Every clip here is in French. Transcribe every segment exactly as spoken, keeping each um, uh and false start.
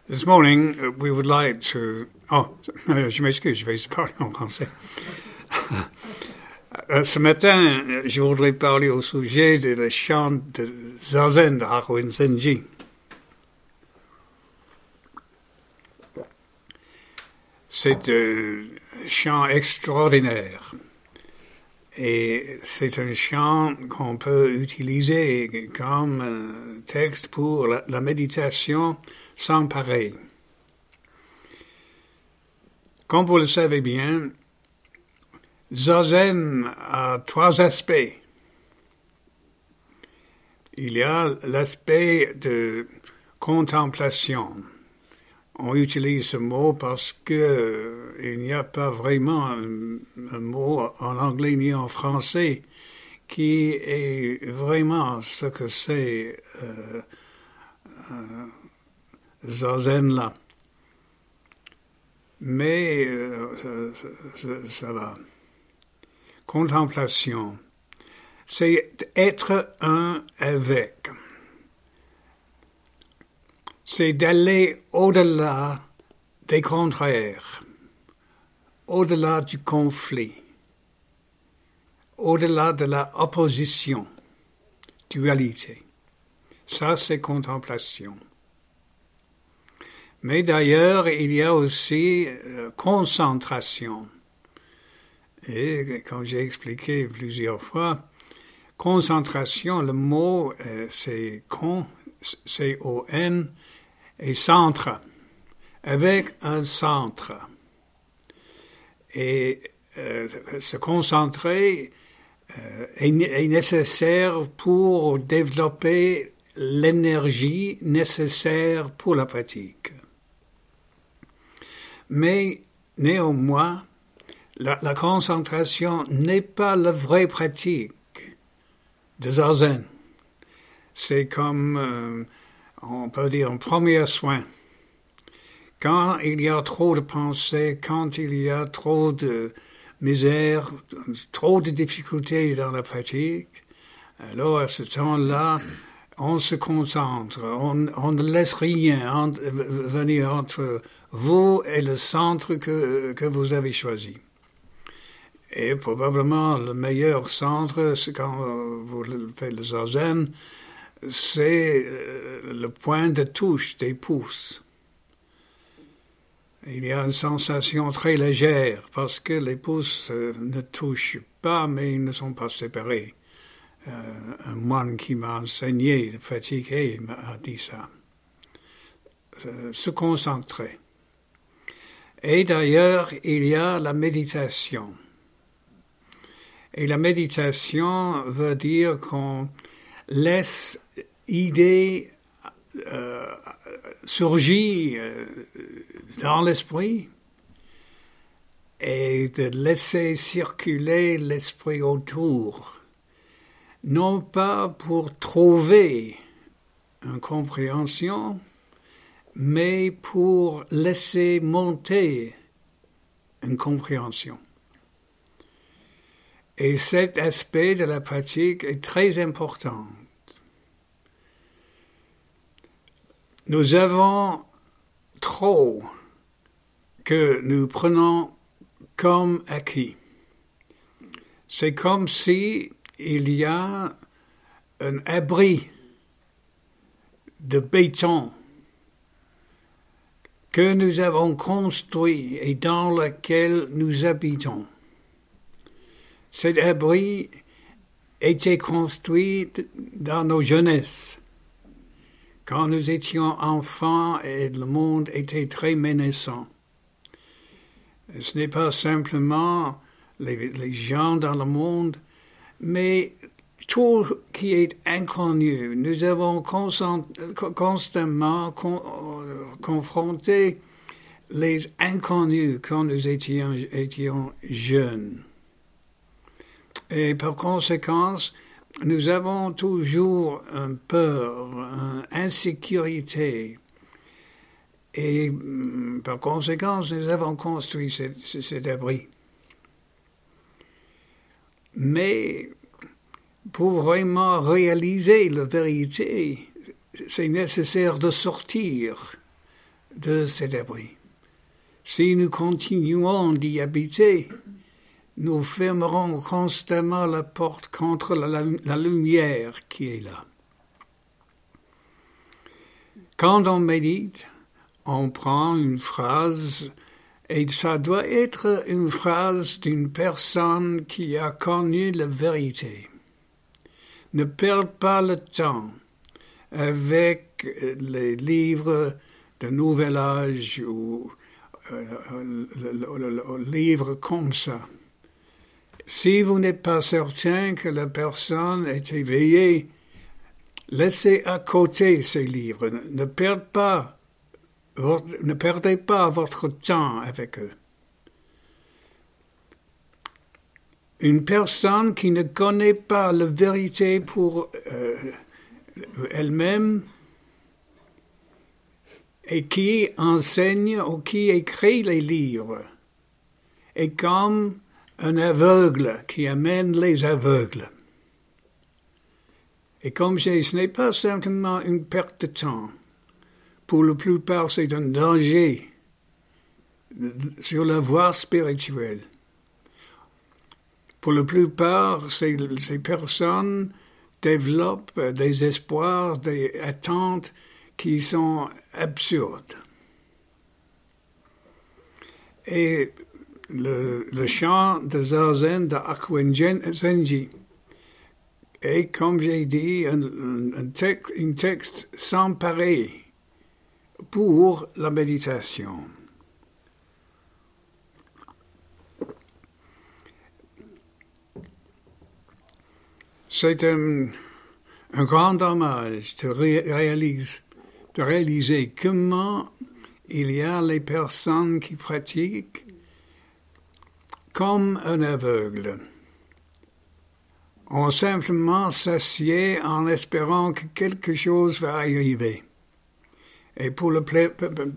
This morning, uh, we would like to... Oh, euh, je m'excuse, je vais parler en français. euh, ce matin, je voudrais parler au sujet de le chant de Zazen de Hakuin Senji. C'est un chant extraordinaire. Et c'est un chant qu'on peut utiliser comme euh, texte pour la, la méditation sans pareil. Comme vous le savez bien, Zazen a trois aspects. Il y a l'aspect de contemplation. On utilise ce mot parce que euh, il n'y a pas vraiment un, un mot en anglais ni en français qui est vraiment ce que c'est euh, euh, Zazen là. Mais euh, ça, ça, ça va. Contemplation, c'est être un avec. C'est d'aller au-delà des contraires, au-delà du conflit, au-delà de la opposition, dualité. Ça, c'est contemplation. Mais d'ailleurs, il y a aussi euh, concentration. Et comme j'ai expliqué plusieurs fois, concentration, le mot, euh, c'est con, C O N, et centre, avec un centre. Et euh, se concentrer euh, est, est nécessaire pour développer l'énergie nécessaire pour la pratique. Mais néanmoins, la, la concentration n'est pas la vraie pratique de Zazen. C'est comme, euh, on peut dire, un premier soin. Quand il y a trop de pensées, quand il y a trop de misère, trop de difficultés dans la pratique, alors à ce temps-là, on se concentre, on, on ne laisse rien entre, venir entre vous et le centre que, que vous avez choisi. Et probablement le meilleur centre, c'est quand vous faites le Zazen, c'est le point de touche des pouces. Il y a une sensation très légère parce que les pouces ne touchent pas, mais ils ne sont pas séparés. Euh, un moine qui m'a enseigné de pratiquer m'a dit ça. Euh, se concentrer. Et d'ailleurs, il y a la méditation. Et la méditation veut dire qu'on laisse idées euh, surgir euh, dans l'esprit et de laisser circuler l'esprit autour. Non pas pour trouver une compréhension, mais pour laisser monter une compréhension. Et cet aspect de la pratique est très important. Nous avons trop que nous prenons comme acquis. C'est comme si il y a un abri de béton que nous avons construit et dans lequel nous habitons. Cet abri était construit dans nos jeunesses, quand nous étions enfants et le monde était très menaçant. Ce n'est pas simplement les, les gens dans le monde, mais tout qui est inconnu. Nous avons constant, constamment con, confronté les inconnus quand nous étions, étions jeunes. Et par conséquent, nous avons toujours une peur, une insécurité. Et par conséquent, nous avons construit cet, cet abri. Mais pour vraiment réaliser la vérité, c'est nécessaire de sortir de cet abri. Si nous continuons d'y habiter, nous fermerons constamment la porte contre la, la lumière qui est là. Quand on médite, on prend une phrase et ça doit être une phrase d'une personne qui a connu la vérité. Ne perdez pas le temps avec les livres de Nouvel Âge ou euh, le, le, le, le livre comme ça. Si vous n'êtes pas certain que la personne est éveillée, laissez à côté ces livres. Ne perdez pas, votre, ne perdez pas votre temps avec eux. Une personne qui ne connaît pas la vérité pour euh, elle-même et qui enseigne ou qui écrit les livres est comme un aveugle qui amène les aveugles. Et comme je dis, ce n'est pas simplement une perte de temps. Pour la plupart, c'est un danger sur la voie spirituelle. Pour la plupart, ces, ces personnes développent des espoirs, des attentes qui sont absurdes. Et le, le chant de Zazen de Akwen Zenji est, comme j'ai dit, un, un, texte, un texte sans pareil pour la méditation. C'est un, un grand dommage de, réalise, de réaliser comment il y a les personnes qui pratiquent comme un aveugle. On simplement s'assied en espérant que quelque chose va arriver. Et pour le pla-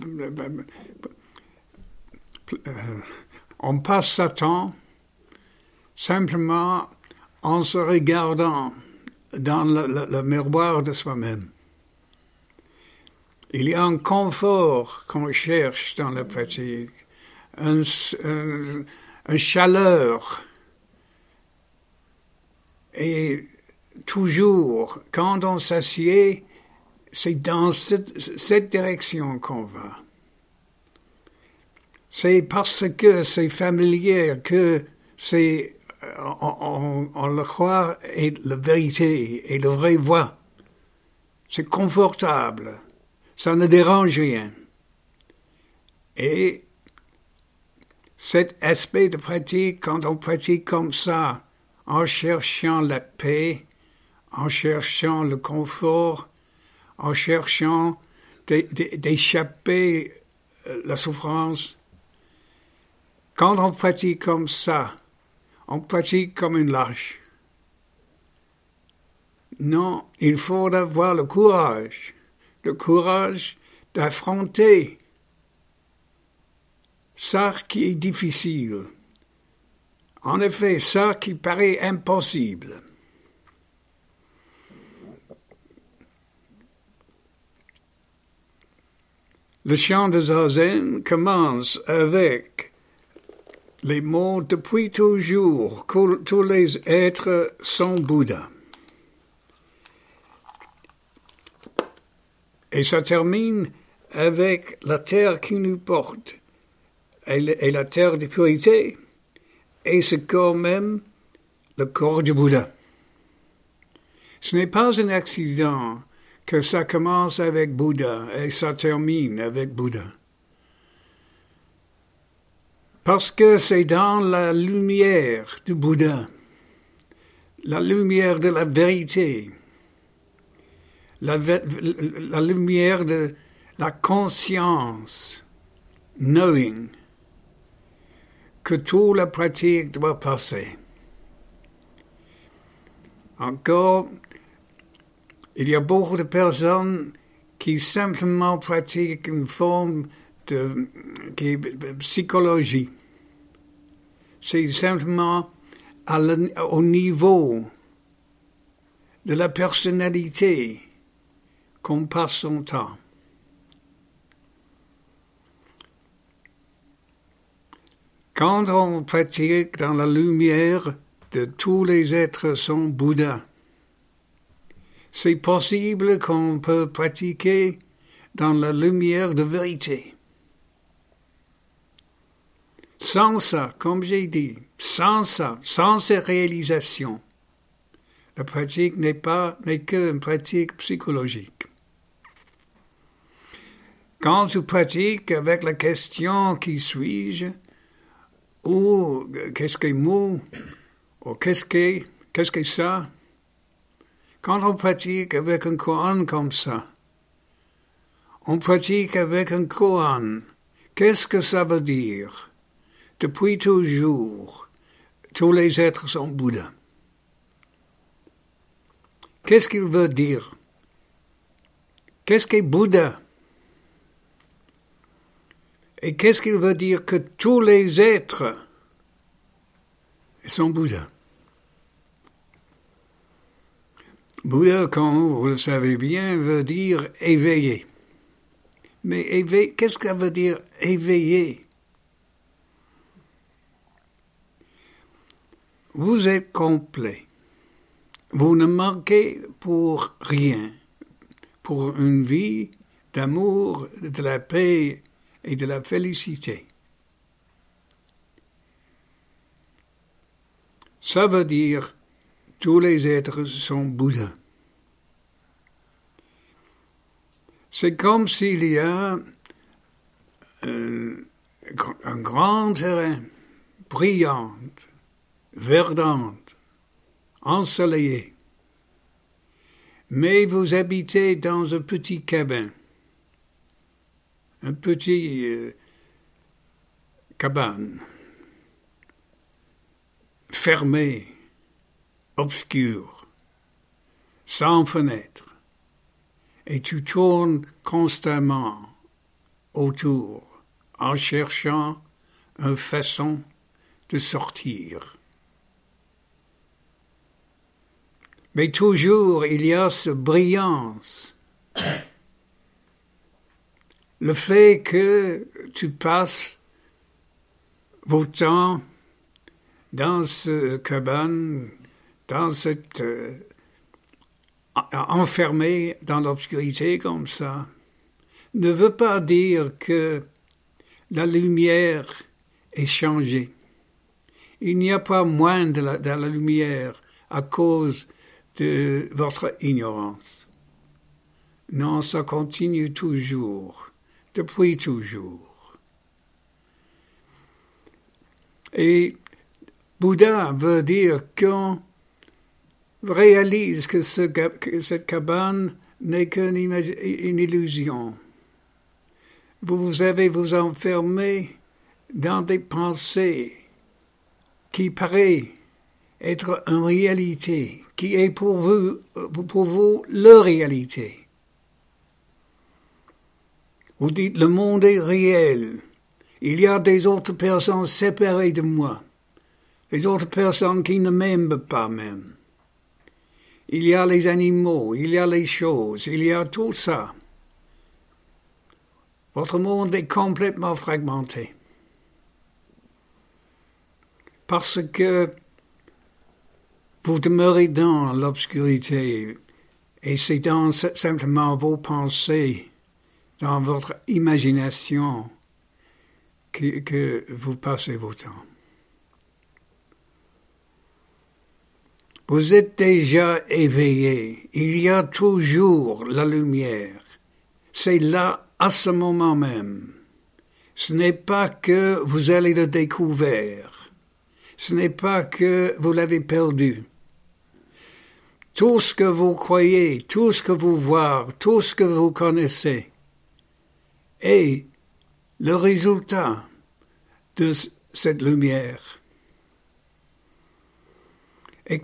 on passe sa temps simplement en se regardant dans le, le, le miroir de soi-même. Il y a un confort qu'on cherche dans la pratique, un, un, une chaleur. Et toujours, quand on s'assied, c'est dans cette, cette direction qu'on va. C'est parce que c'est familier que c'est On, on, on le croit est la vérité et la vraie voie. C'est confortable. Ça ne dérange rien. Et cet aspect de pratique, quand on pratique comme ça, en cherchant la paix, en cherchant le confort, en cherchant d'échapper la souffrance, quand on pratique comme ça, on pratique comme une lâche. Non, il faut avoir le courage, le courage d'affronter ça qui est difficile. En effet, ça qui paraît impossible. Le chant de Zazen commence avec les mots « Depuis toujours, tous les êtres sont Bouddha ». Et ça termine avec la terre qui nous porte, et la terre de purité, et ce corps même, le corps du Bouddha. Ce n'est pas un accident que ça commence avec Bouddha et ça termine avec Bouddha. Parce que c'est dans la lumière du Bouddha, la lumière de la vérité, la, la lumière de la conscience, knowing, que toute la pratique doit passer. Encore, il y a beaucoup de personnes qui simplement pratiquent une forme de, de psychologie. C'est simplement à le, au niveau de la personnalité qu'on passe son temps. Quand on pratique dans la lumière de tous les êtres sont Bouddha, c'est possible qu'on peut pratiquer dans la lumière de vérité. Sans ça, comme j'ai dit, sans ça, sans ces réalisations, la pratique n'est pas, n'est qu'une pratique psychologique. Quand tu pratiques avec la question qui suis-je, ou qu'est-ce que mou, ou qu'est-ce que, qu'est-ce que ça, quand on pratique avec un koan comme ça, on pratique avec un koan. Qu'est-ce que ça veut dire? Depuis toujours, tous les êtres sont Bouddha. Qu'est-ce qu'il veut dire? Qu'est-ce qu'est Bouddha? Et qu'est-ce qu'il veut dire que tous les êtres sont Bouddha? Bouddha, comme vous le savez bien, veut dire éveillé. Mais éveillé, qu'est-ce que ça veut dire éveillé? Vous êtes complet. Vous ne manquez pour rien. Pour une vie d'amour, de la paix et de la félicité. Ça veut dire tous les êtres sont Bouddha. C'est comme s'il y a un, un grand terrain brillant, verdant, ensoleillé. Mais vous habitez dans un petit cabane, un petit euh, cabane, fermé, obscur, sans fenêtre, et tu tournes constamment autour en cherchant une façon de sortir. Mais toujours il y a cette brillance. Le fait que tu passes vos temps dans ce cabane, dans cette euh, enfermé dans l'obscurité comme ça, ne veut pas dire que la lumière est changée. Il n'y a pas moins de la, de la lumière à cause de votre ignorance. Non, ça continue toujours, depuis toujours. Et Bouddha veut dire qu'on réalise que, ce, que cette cabane n'est qu'une une illusion. Vous avez vous enfermé dans des pensées qui paraissent être une réalité, qui est pour vous, pour vous la réalité. Vous dites, le monde est réel. Il y a des autres personnes séparées de moi. Les autres personnes qui ne m'aiment pas même. Il y a les animaux, il y a les choses, il y a tout ça. Votre monde est complètement fragmenté. Parce que vous demeurez dans l'obscurité et c'est dans simplement vos pensées, dans votre imagination que, que vous passez vos temps. Vous êtes déjà éveillé. Il y a toujours la lumière. C'est là, à ce moment même. Ce n'est pas que vous allez le découvrir. Ce n'est pas que vous l'avez perdu. Tout ce que vous croyez, tout ce que vous voyez, tout ce que vous connaissez est le résultat de cette lumière. Et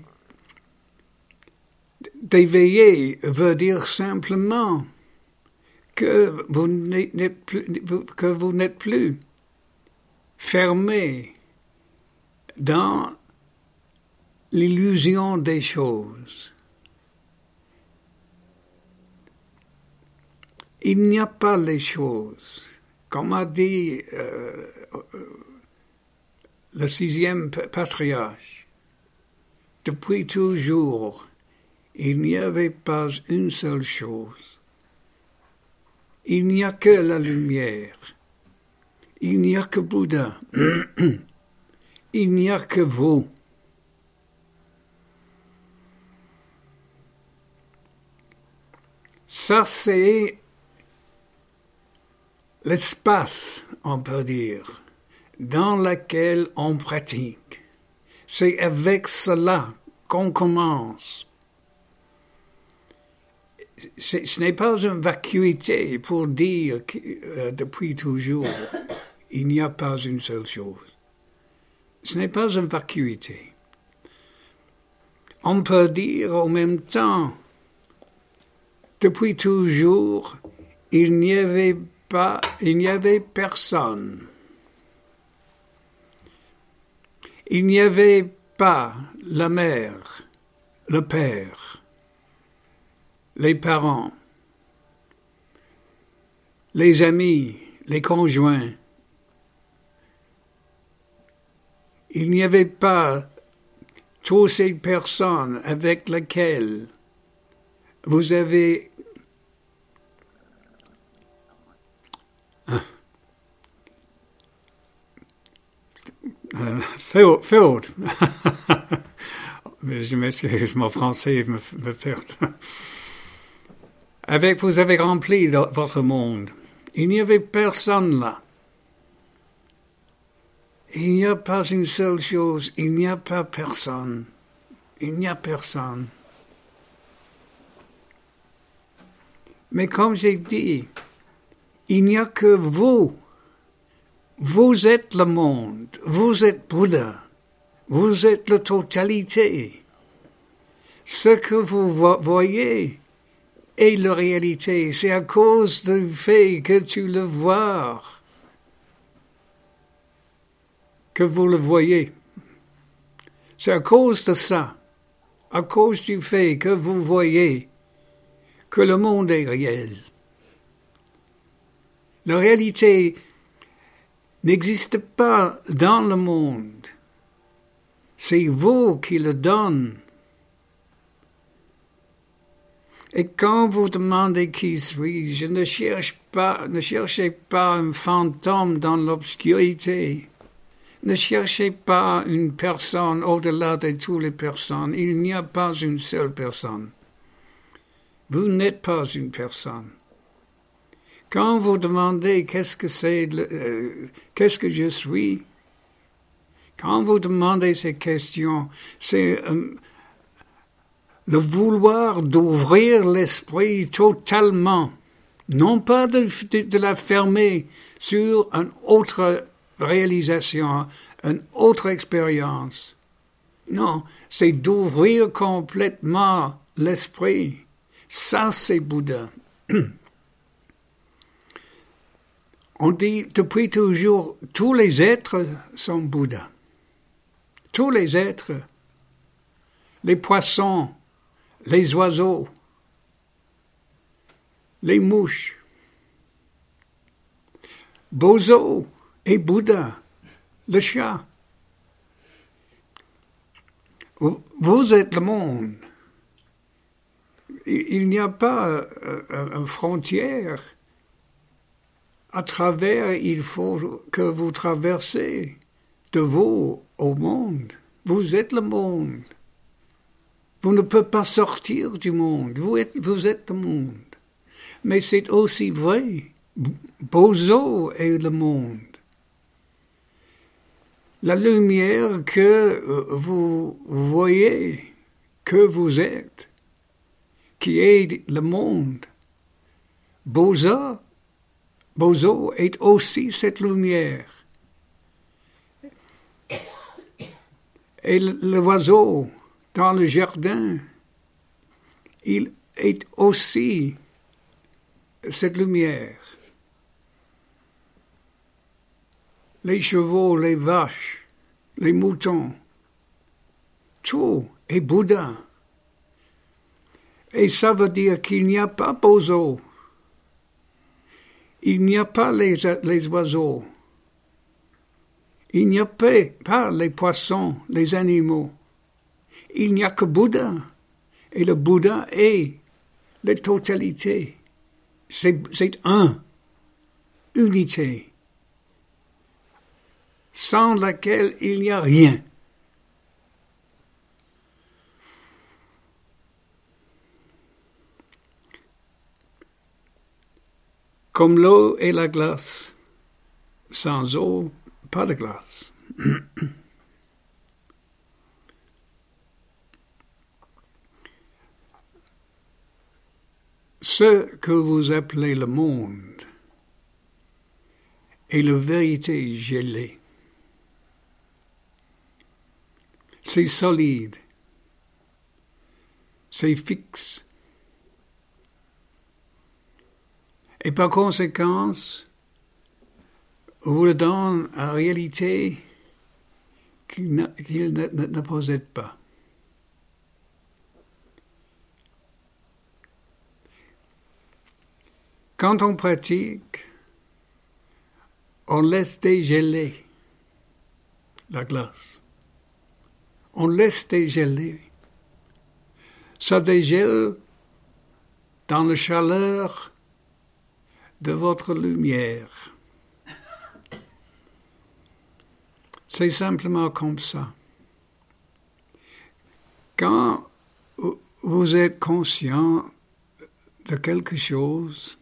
d'éveiller veut dire simplement que vous n'êtes plus, que vous n'êtes plus fermé dans l'illusion des choses. Il n'y a pas les choses. Comme a dit euh, le sixième patriarche. Depuis toujours, il n'y avait pas une seule chose. Il n'y a que la lumière. Il n'y a que Bouddha. Il n'y a que vous. Ça, c'est l'espace, on peut dire, dans lequel on pratique. C'est avec cela qu'on commence. C'est, ce n'est pas une vacuité pour dire que euh, depuis toujours, il n'y a pas une seule chose. Ce n'est pas une vacuité. On peut dire en même temps, depuis toujours, il n'y avait pas, il n'y avait personne. Il n'y avait pas la mère, le père, les parents, les amis, les conjoints. Il n'y avait pas toutes ces personnes avec lesquelles vous avez Uh, filled, filled. Je m'excuse, mon français me, me perd. Avec, vous avez rempli votre monde. Il n'y avait personne là. Il n'y a pas une seule chose. Il n'y a pas personne. Il n'y a personne. Mais comme j'ai dit, il n'y a que vous. Vous êtes le monde, vous êtes Bouddha, vous êtes la totalité. Ce que vous voyez est la réalité, c'est à cause du fait que tu le vois, que vous le voyez. C'est à cause de ça, à cause du fait que vous voyez que le monde est réel. La réalité n'existe pas dans le monde. C'est vous qui le donnez. Et quand vous demandez qui suis-je, ne cherche pas, ne cherchez pas un fantôme dans l'obscurité. Ne cherchez pas une personne au-delà de toutes les personnes. Il n'y a pas une seule personne. Vous n'êtes pas une personne. Quand vous demandez qu'est-ce que c'est, euh, qu'est-ce que je suis, quand vous demandez ces questions, c'est euh, le vouloir d'ouvrir l'esprit totalement, non pas de, de, de la fermer sur une autre réalisation, une autre expérience. Non, c'est d'ouvrir complètement l'esprit. Ça, c'est Bouddha. On dit depuis toujours, tous les êtres sont Bouddha. Tous les êtres, les poissons, les oiseaux, les mouches. Bozo est Bouddha, le chat. Vous êtes le monde. Il n'y a pas une frontière. À travers, il faut que vous traversez de vous au monde. Vous êtes le monde. Vous ne pouvez pas sortir du monde. Vous êtes, vous êtes le monde. Mais c'est aussi vrai. Bozo est le monde. La lumière que vous voyez, que vous êtes, qui est le monde. Bozo Bozo est aussi cette lumière. Et l'oiseau dans le jardin, il est aussi cette lumière. Les chevaux, les vaches, les moutons, tout est Bouddha. Et ça veut dire qu'il n'y a pas Bozo. Il n'y a pas les, les oiseaux. Il n'y a pas, pas les poissons, les animaux. Il n'y a que Bouddha. Et le Bouddha est la totalité. C'est, c'est un, unité, sans laquelle il n'y a rien. Comme l'eau et la glace. Sans eau, pas de glace. Ce que vous appelez le monde est la vérité gelée. C'est solide. C'est fixe. Et par conséquent, vous le donne en réalité qu'il ne, qu'il ne, ne, ne possède pas. Quand on pratique, on laisse dégeler la glace. On laisse dégeler. Ça dégèle dans la chaleur de votre lumière. C'est simplement comme ça. Quand vous êtes conscient de quelque chose,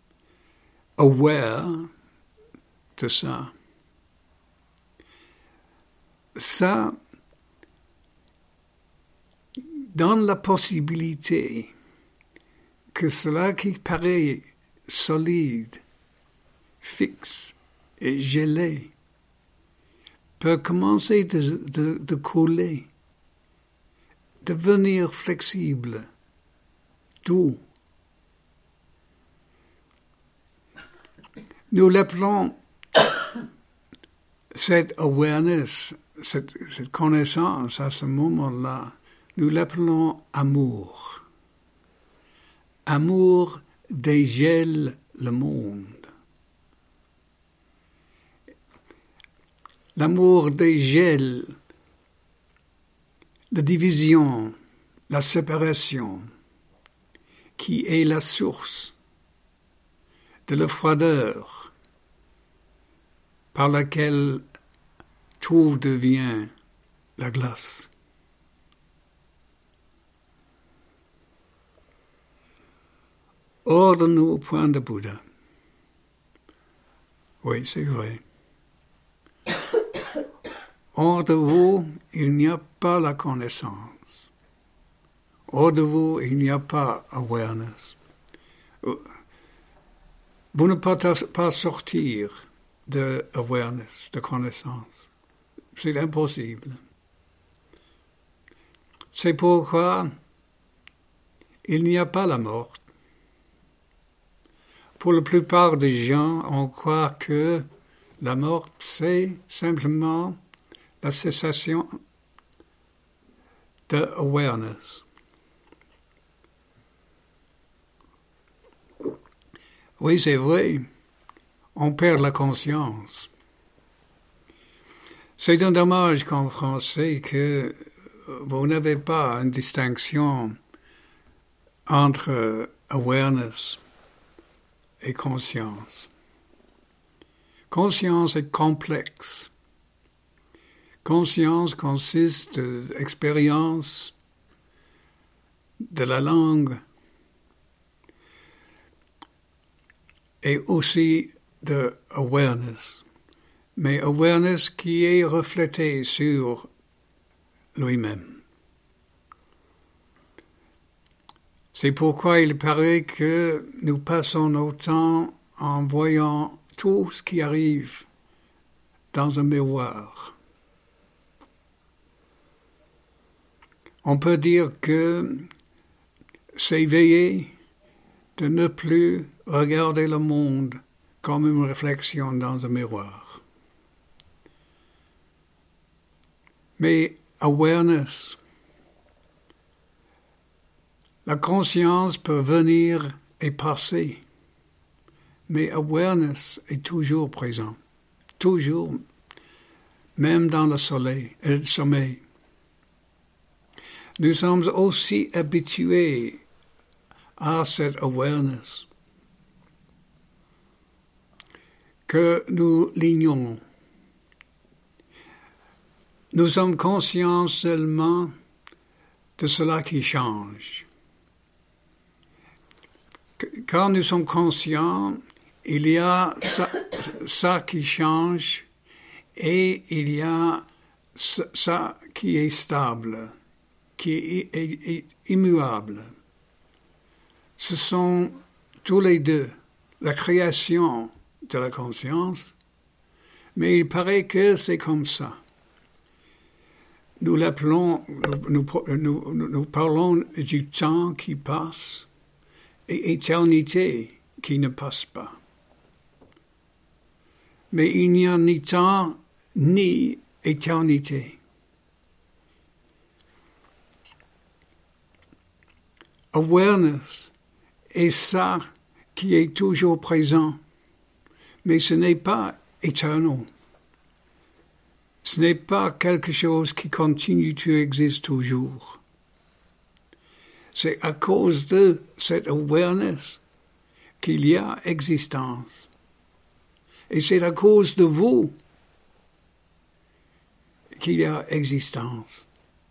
aware de ça, ça donne la possibilité que cela qui paraît solide, fixe et gelé peut commencer de, de, de couler, devenir flexible, doux. Nous l'appelons cette awareness, cette, cette connaissance à ce moment-là, nous l'appelons amour. Amour dégèle le monde. L'amour dégèle la division, la séparation, qui est la source de la froideur par laquelle tout devient la glace. Hors de nous au point de Bouddha. Oui, c'est vrai. Hors de vous, il n'y a pas la connaissance. Hors de vous, il n'y a pas awareness. Vous ne pouvez pas sortir de awareness, de connaissance. C'est impossible. C'est pourquoi il n'y a pas la mort. Pour la plupart des gens, on croit que la mort, c'est simplement la cessation de awareness. Oui, c'est vrai, on perd la conscience. C'est un dommage qu'en français que vous n'avez pas une distinction entre awareness et conscience. Conscience est complexe. Conscience consiste de l'expérience de la langue et aussi de awareness. Mais awareness qui est reflété sur lui-même. C'est pourquoi il paraît que nous passons nos temps en voyant tout ce qui arrive dans un miroir. On peut dire que s'éveiller, de ne plus regarder le monde comme une réflexion dans un miroir. Mais awareness, la conscience peut venir et passer, mais awareness est toujours présent, toujours. même dans le soleil, le sommeil. Nous sommes aussi habitués à cette awareness que nous l'ignorons. Nous sommes conscients seulement de cela qui change. Quand nous sommes conscients, il y a ça, ça qui change et il y a ça qui est stable, qui est, est, est immuable. Ce sont tous les deux la création de la conscience, mais il paraît que c'est comme ça. Nous l'appelons, nous, nous, nous, nous parlons du temps qui passe et éternité qui ne passe pas. Mais il n'y a ni temps ni éternité. Awareness est ça qui est toujours présent, mais ce n'est pas éternel. Ce n'est pas quelque chose qui continue d'exister toujours. C'est à cause de cette awareness qu'il y a existence. Et c'est à cause de vous qu'il y a existence.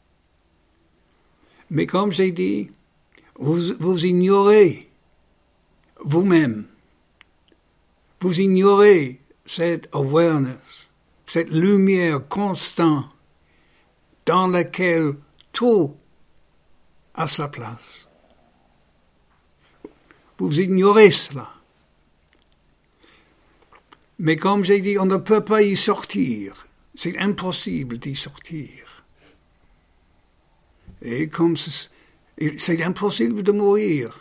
Mais comme j'ai dit, vous, vous ignorez vous-même. Vous ignorez cette awareness, cette lumière constante dans laquelle tout a sa place. Vous ignorez cela. Mais comme j'ai dit, on ne peut pas y sortir. C'est impossible d'y sortir. Et comme c'est, c'est impossible de mourir.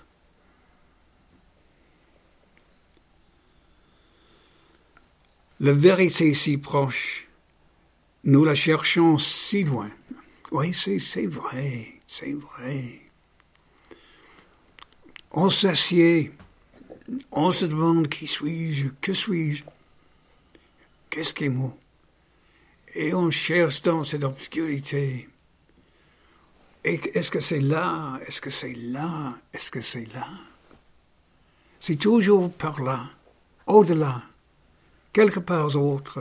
La vérité si proche, nous la cherchons si loin. Oui, c'est, c'est vrai, c'est vrai. On s'assied, on se demande qui suis-je, que suis-je, qu'est-ce qui est moi? Et on cherche dans cette obscurité. Et est-ce que c'est là? Est-ce que c'est là? Est-ce que c'est là? C'est toujours par là, au-delà, quelque part d'autre.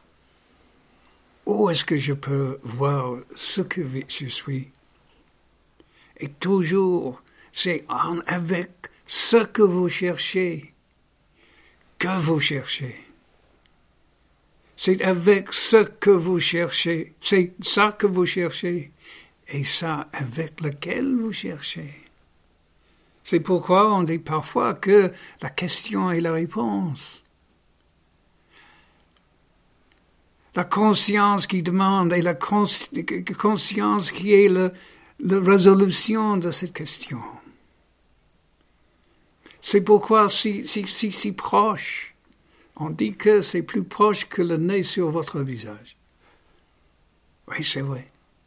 Où est-ce que je peux voir ce que je suis? Et toujours, c'est en avec ce que vous cherchez, que vous cherchez. C'est avec ce que vous cherchez, c'est ça que vous cherchez, et ça avec lequel vous cherchez. C'est pourquoi on dit parfois que la question est la réponse. La conscience qui demande et la conscience qui est le, la résolution de cette question. C'est pourquoi si, si, si, si proche, on dit que c'est plus proche que le nez sur votre visage. Oui, c'est vrai.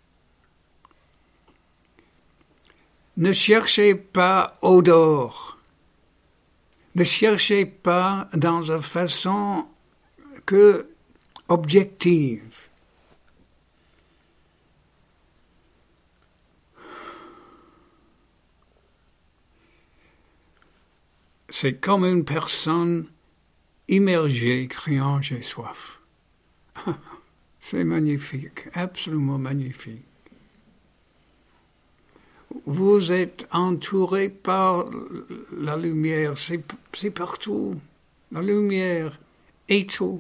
Ne cherchez pas au dehors. Ne cherchez pas dans une façon que objective. C'est comme une personne immergée criant « j'ai soif ». C'est magnifique, absolument magnifique. Vous êtes entouré par la lumière, c'est, c'est partout. La lumière est tout.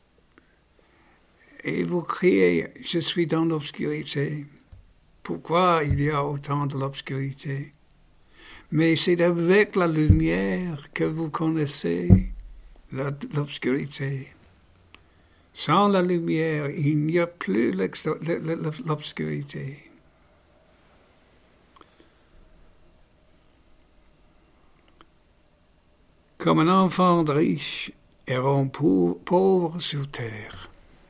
Et vous criez, je suis dans l'obscurité. Pourquoi il y a autant de l'obscurité? Mais c'est avec la lumière que vous connaissez la, l'obscurité. Sans la lumière, il n'y a plus l'obscurité. Comme un enfant de riche errant pauvre sur terre.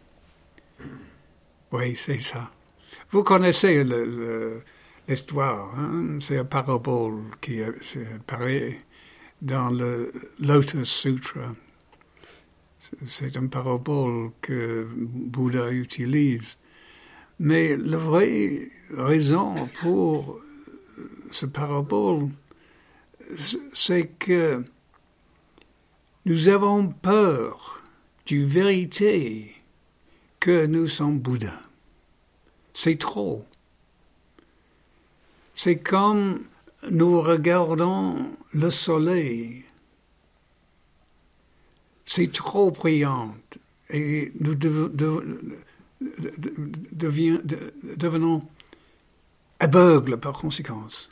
Oui, c'est ça. Vous connaissez le, le, l'histoire, hein? C'est une parabole qui apparaît dans le Lotus Sutra. C'est une parabole que Bouddha utilise. Mais la vraie raison pour ce parabole, c'est que nous avons peur du vérité que nous sommes Bouddha. C'est trop. C'est comme nous regardons le soleil. C'est trop brillant et nous de, de, de, de, devient, de, devenons aveugles par conséquence.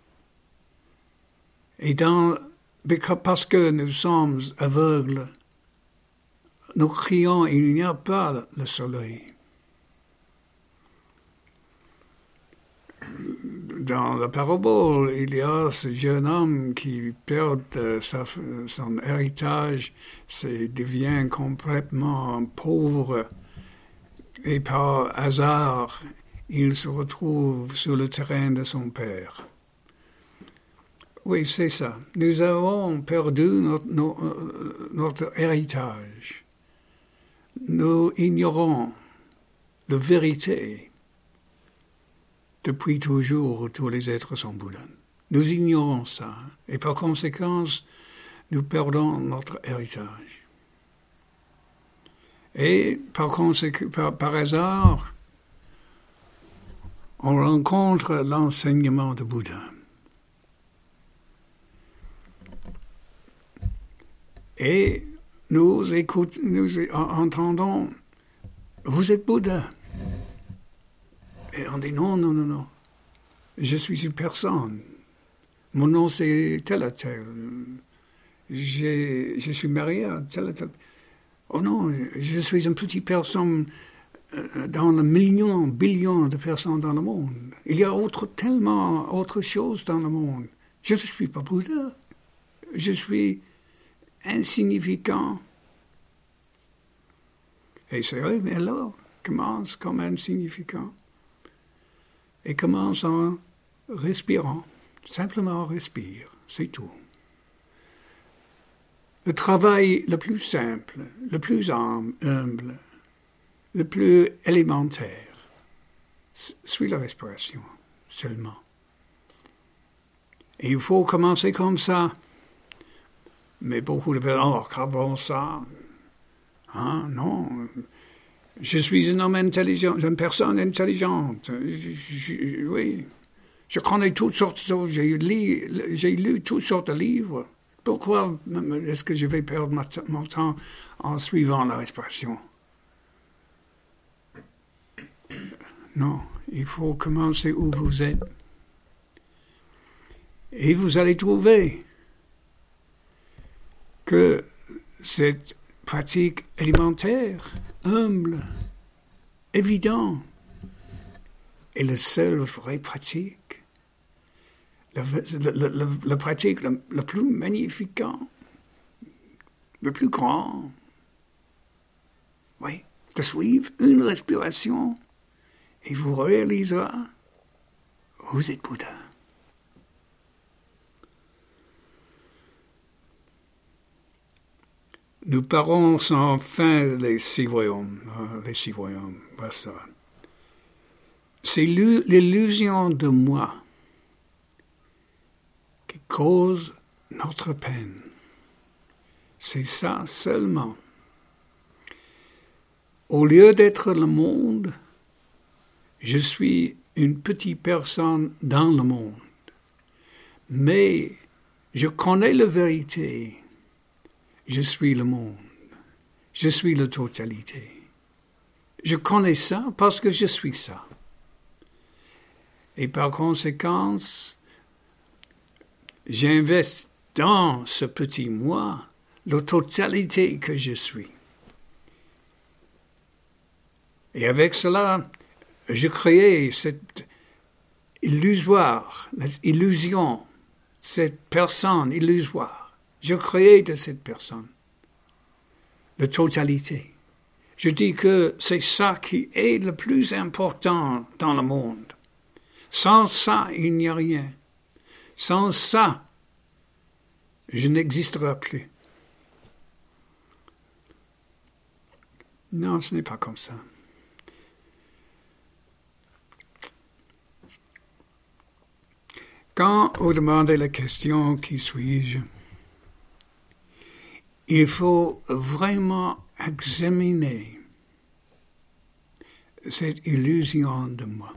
Et dans, parce que nous sommes aveugles, nous crions, il n'y a pas le soleil. Dans la parabole, il y a ce jeune homme qui perd sa, son héritage, c'est, devient complètement pauvre et par hasard, il se retrouve sur le terrain de son père. Oui, c'est ça. Nous avons perdu notre, notre, notre héritage. Nous ignorons la vérité. Depuis toujours, tous les êtres sont Bouddhas. Nous ignorons ça, et par conséquent, nous perdons notre héritage. Et par, conséquent, par, par hasard, on rencontre l'enseignement de Bouddha. Et nous écoutons, nous entendons, vous êtes Bouddha. Et on dit non, non, non, non. Je suis une personne. Mon nom c'est tel et tel. J'ai, je suis marié à tel et tel. Oh non, je suis une petite personne dans le million, billion de personnes dans le monde. Il y a autre, tellement autre chose dans le monde. Je ne suis pas Bouddha. Je suis insignifiant. Et c'est vrai, mais alors, commence comme insignifiant. Et commence en respirant. Simplement respire, c'est tout. Le travail le plus simple, le plus humble, le plus élémentaire, suit la respiration seulement. Et il faut commencer comme ça. Mais beaucoup de personnes, oh, qu'avant ça, hein, non, je suis un homme intelligent, une personne intelligente, je, je, oui, je connais toutes sortes de choses, j'ai lu, j'ai lu toutes sortes de livres. Pourquoi est-ce que je vais perdre ma, mon temps en suivant la respiration? Non, il faut commencer où vous êtes. Et vous allez trouver que cette pratique élémentaire, humble, évidente, est la seule vraie pratique. La, la, la, la pratique la, la plus magnifique, la plus grande. Oui, de suivre une respiration et vous réaliserez, vous êtes Bouddha. Nous parlons sans fin des six royaumes, les six royaumes, voilà ça. C'est l'illusion de moi qui cause notre peine. C'est ça seulement. Au lieu d'être le monde, je suis une petite personne dans le monde. Mais je connais la vérité. Je suis le monde. Je suis la totalité. Je connais ça parce que je suis ça. Et par conséquent, j'investis dans ce petit moi la totalité que je suis. Et avec cela, je crée cette illusoire, illusion, cette personne illusoire. Je crée de cette personne la totalité. Je dis que c'est ça qui est le plus important dans le monde. Sans ça, il n'y a rien. Sans ça, je n'existerai plus. Non, ce n'est pas comme ça. Quand vous demandez la question « Qui suis-je ?», il faut vraiment examiner cette illusion de moi.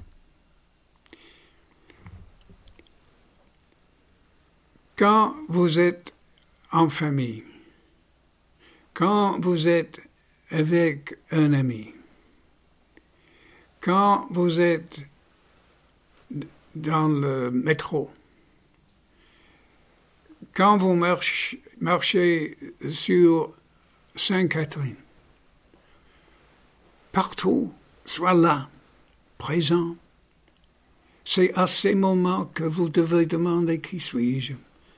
Quand vous êtes en famille, quand vous êtes avec un ami, quand vous êtes dans le métro, quand vous marchez, marchez sur Sainte-Catherine, partout, soit là, présent, c'est à ces moments que vous devez demander qui suis-je.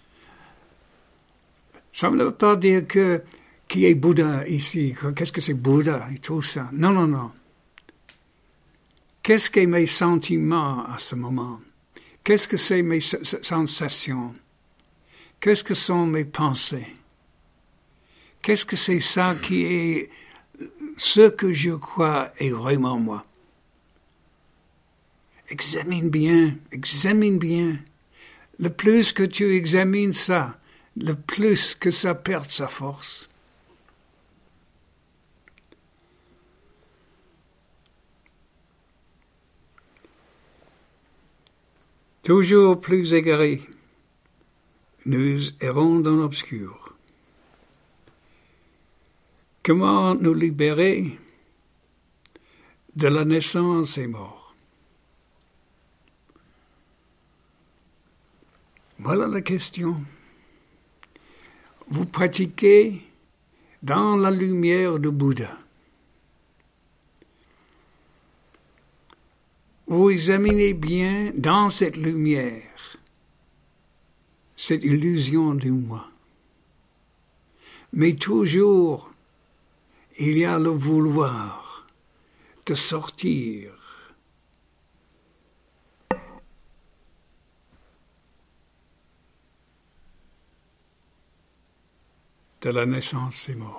Ça ne veut pas dire que qui est Bouddha ici, qu'est-ce que c'est Bouddha et tout ça. Non, non, non. Qu'est-ce que mes sentiments à ce moment? Qu'est-ce que c'est mes sensations? Qu'est-ce que sont mes pensées? Qu'est-ce que c'est ça qui est ce que je crois est vraiment moi? Examine bien, examine bien. Le plus que tu examines ça, le plus que ça perd sa force. Toujours plus égarés, nous errons dans l'obscur. Comment nous libérer de la naissance et mort? Voilà la question. Vous pratiquez dans la lumière du Bouddha. Vous examinez bien dans cette lumière cette illusion du moi. Mais toujours, il y a le vouloir de sortir de la naissance et mort.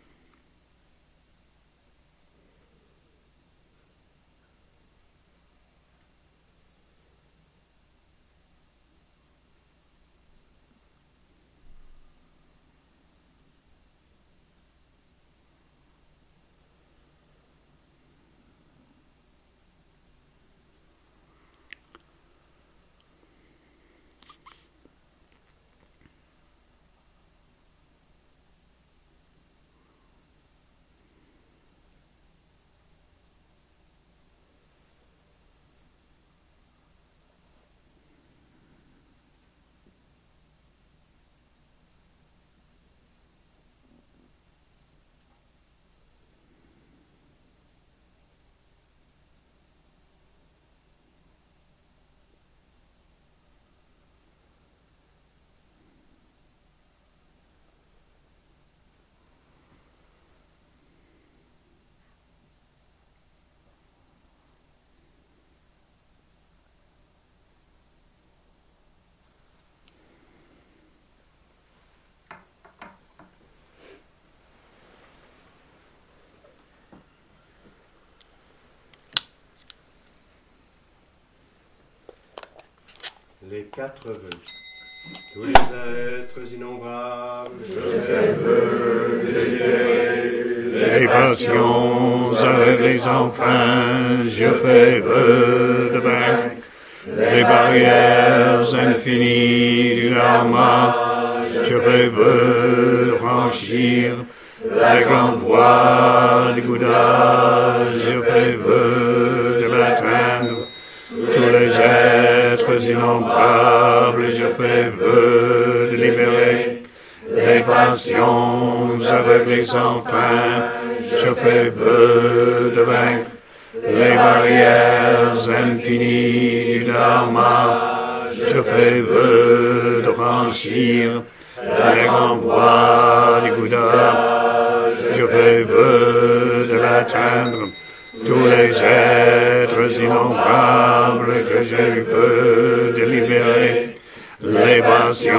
Les quatre vœux. Tous les êtres innombrables, je fais vœu d'élever les passions avec les enfants, je fais vœu de vaincre les barrières infinies du Dharma, je fais vœu de franchir les grandes voies du Bouddha, je fais vœu de l'atteindre. Tous les êtres innombrables, je fais vœu de libérer les passions avec les enfants, je fais vœu de vaincre les barrières infinies du Dharma, je fais vœu de franchir les grandes voies du Bouddha, je fais vœu de l'atteindre. Tous les êtres innombrables que je veux délibérer, les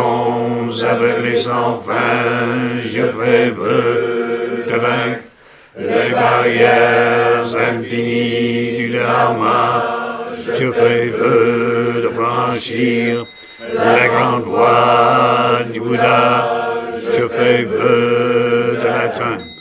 passions avec les enfants, je fais vœu de vaincre les barrières infinies du Dharma, je fais vœu de franchir la grande voie du Bouddha, je fais vœu de l'atteindre.